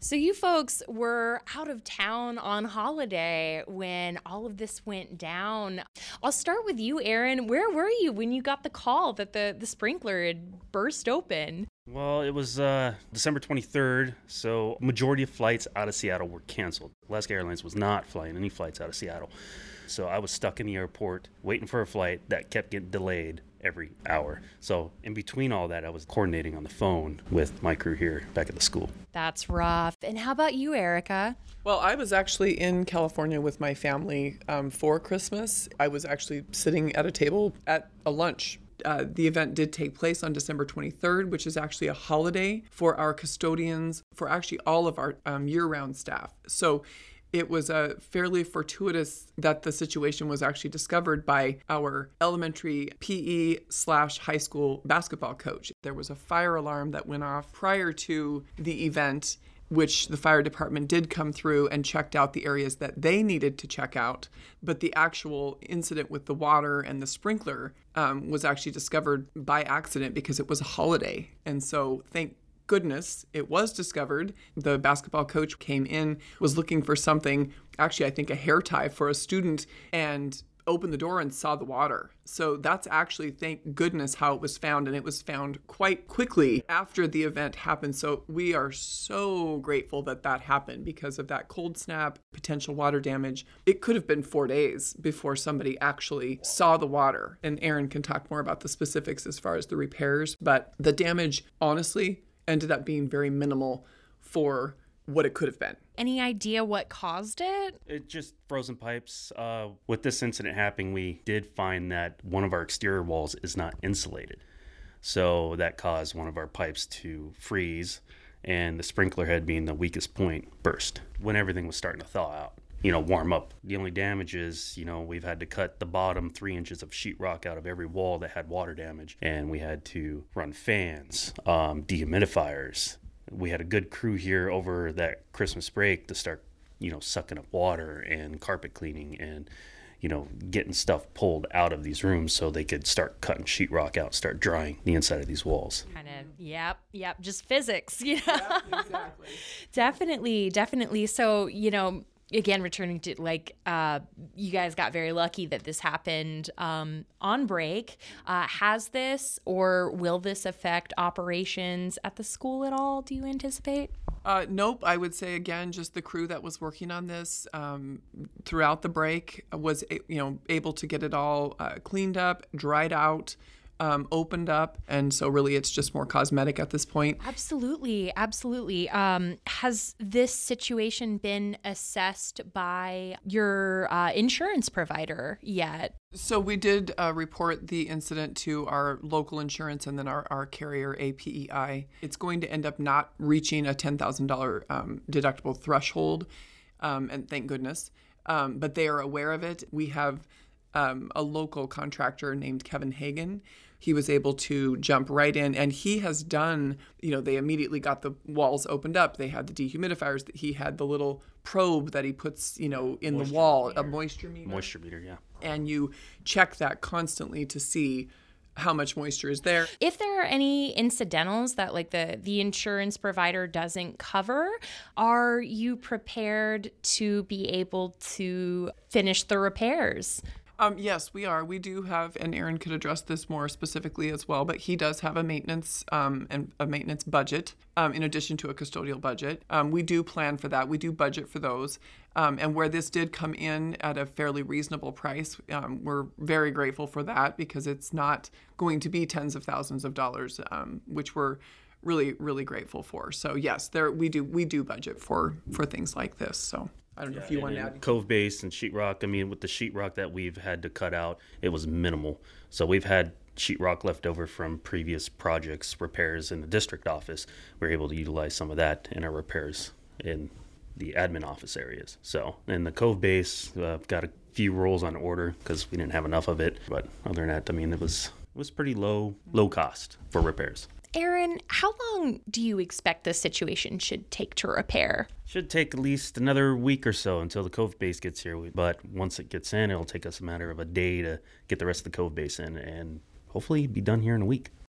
So you folks were out of town on holiday when all of this went down. I'll start with you, Aaron. Where were you when you got the call that the sprinkler had burst open? Well, it was December 23rd, so majority of flights out of Seattle were canceled. Alaska Airlines was not flying any flights out of Seattle. So I was stuck in the airport waiting for a flight that kept getting delayed every hour. So in between all that, I was coordinating on the phone with my crew here back at the school. That's rough. And how about you, Erica? Well, I was actually in California with my family for Christmas. I was actually sitting at a table at a lunch. The event did take place on December 23rd, which is actually a holiday for our custodians, for actually all of our year-round staff. So it was fairly fortuitous that the situation was actually discovered by our elementary PE/high school basketball coach. There was a fire alarm that went off prior to the event, which the fire department did come through and checked out the areas that they needed to check out. But the actual incident with the water and the sprinkler was actually discovered by accident because it was a holiday. And so thank goodness it was discovered. The basketball coach came in, was looking for something, actually I think a hair tie for a student, and opened the door and saw the water. So that's actually, thank goodness, how it was found, and it was found quite quickly after the event happened. So we are so grateful that that happened because of that cold snap, potential water damage. It could have been 4 days before somebody actually saw the water, and Aaron can talk more about the specifics as far as the repairs, but the damage, honestly, ended up being very minimal for what it could have been. Any idea what caused it? It just frozen pipes. With this incident happening, we did find that one of our exterior walls is not insulated. So that caused one of our pipes to freeze, and the sprinkler head, being the weakest point, burst when everything was starting to thaw out. Warm up. The only damage is, we've had to cut the bottom 3 inches of sheetrock out of every wall that had water damage. And we had to run fans, dehumidifiers. We had a good crew here over that Christmas break to start, sucking up water and carpet cleaning and, getting stuff pulled out of these rooms so they could start cutting sheetrock out, start drying the inside of these walls. Kind of, yep, just physics, Yeah, exactly. Definitely. So, again, returning to you guys got very lucky that this happened on break. Has this or will this affect operations at the school at all, do you anticipate? Nope. I would say, again, just the crew that was working on this throughout the break was, able to get it all cleaned up, dried out, opened up, and so really it's just more cosmetic at this point. Absolutely. Has this situation been assessed by your insurance provider yet? So we did report the incident to our local insurance and then our carrier, APEI. It's going to end up not reaching a $10,000 deductible threshold, and thank goodness. But they are aware of it. We have a local contractor named Kevin Hagan. He was able to jump right in, and he has done, they immediately got the walls opened up. They had the dehumidifiers. He had the little probe that he puts, in the wall, a moisture meter. Moisture meter, yeah. And you check that constantly to see how much moisture is there. If there are any incidentals that the insurance provider doesn't cover, are you prepared to be able to finish the repairs? Yes, we are. We do have, and Aaron could address this more specifically as well, but he does have a maintenance and a maintenance budget in addition to a custodial budget. We do plan for that. We do budget for those. And where this did come in at a fairly reasonable price, we're very grateful for that because it's not going to be tens of thousands of dollars, which we're really, really grateful for. So yes, we do budget for things like this. So I don't know if you want to add. Cove base and sheetrock, with the sheetrock that we've had to cut out, it was minimal. So we've had sheetrock left over from previous projects, repairs in the district office. We're able to utilize some of that in our repairs in the admin office areas. So in the Cove base, got a few rolls on order because we didn't have enough of it. But other than that, it was pretty low cost for repairs. Aaron, how long do you expect this situation should take to repair? Should take at least another week or so until the Cove base gets here. But once it gets in, it'll take us a matter of a day to get the rest of the Cove base in and hopefully be done here in a week.